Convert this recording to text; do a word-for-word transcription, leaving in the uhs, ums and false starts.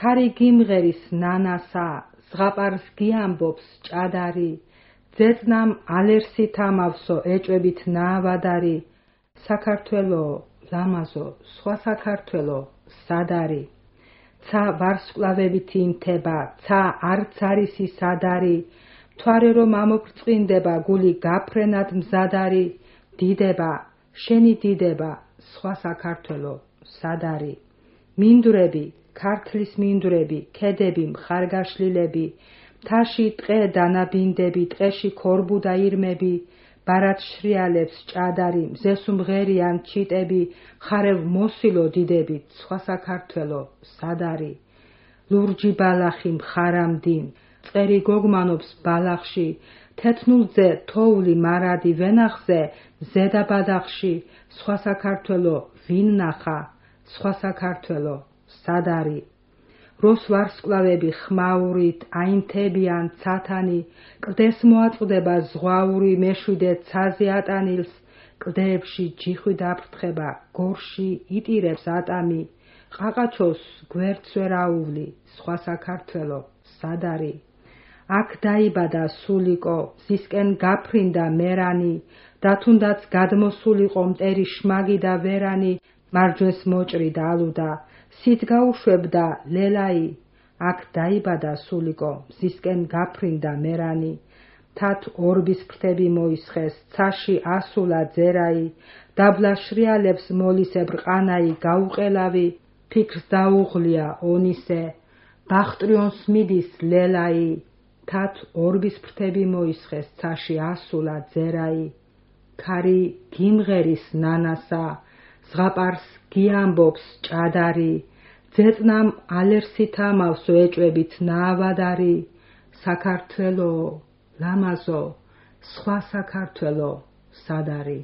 ქარი გიმღერის ნანასა, ზღაპარს გიამბობს ჭადარი, ძეწნამ ალერსით ამავსო ეჭვებით ნაავადარი, საქართველო, ლამაზო, სხვა საქართველო, სადარი. ცა ვარსკვლავებით ინთება, ცა არც არის ის ადარი, მთვარე რომ ამოფრწყინდება, გული გაფრენად მზადარი, დიდება, შენი დიდება, სხვა საქართველო, სადარი. მინდვრები, ქართლის მინდვრები, ქედები, მხარგაშლილები, მთაში ტყე დანაბინდები, ტყეში ქორბუდა ირმები, ბარად შრიალებს ჭადარი, მზესუ მღერიან ჩიტები, ხარევ მოსილო დიდებით, სხვა საქართველო, სადარი. ლურჯი ბალახი მხარამდინ, წერი გოგმანობს ბალახში, თეთნულძე თოვლი მარადი ვენახზე, ზედა ბადახში, სხვა საქართველო, ვინ ნახა, სხვა საქართველო, სადარი. როს ვარსკვლავები ხმაურით აინთებიან ცათანი, კლდეს მოაწყდება ზღვაური მეშვიდე ცაზე ატანილს, კლდეებში ჯიხვი დაფრთხება, გორში იტირებს ატამი, ყაყაჩოს გვერდს ვერ აუვლი, სხვა საქართველო, სადარი. აქ დაიბადა სულიკო, მზისკენ გაფრინდა მერანი, და თუნდაც გადმოსულიყო მტერი შმაგი და ვერანი, მარჯვეს მოჭრი და ალუდა, სით გაუშვებდა ლელაი. აქ დაიბადა სულიკო, მზისკენ გაფრინდა მერანი, თათ ორბის ფრთები მოისხეს, ცაში ასულა ძერაი, დაბლა შრიალებს მოლისებრ ყანაი გაუყელავი, ფიქრს დაუღლია ონისე, ბახტრიონს მიდის ლელაი, თათ ორბის ფრთები მოისხეს, ცაში ასულა ძერაი. ქარი გიმღერის ნანასა, ზღაპარს გიამბობს ჭადარი, ძეწნამ ალერსით ამავსო ეჭვებით ნაავადარი, საქართველო, ლამაზო, სხვა საქართველო, სადარი.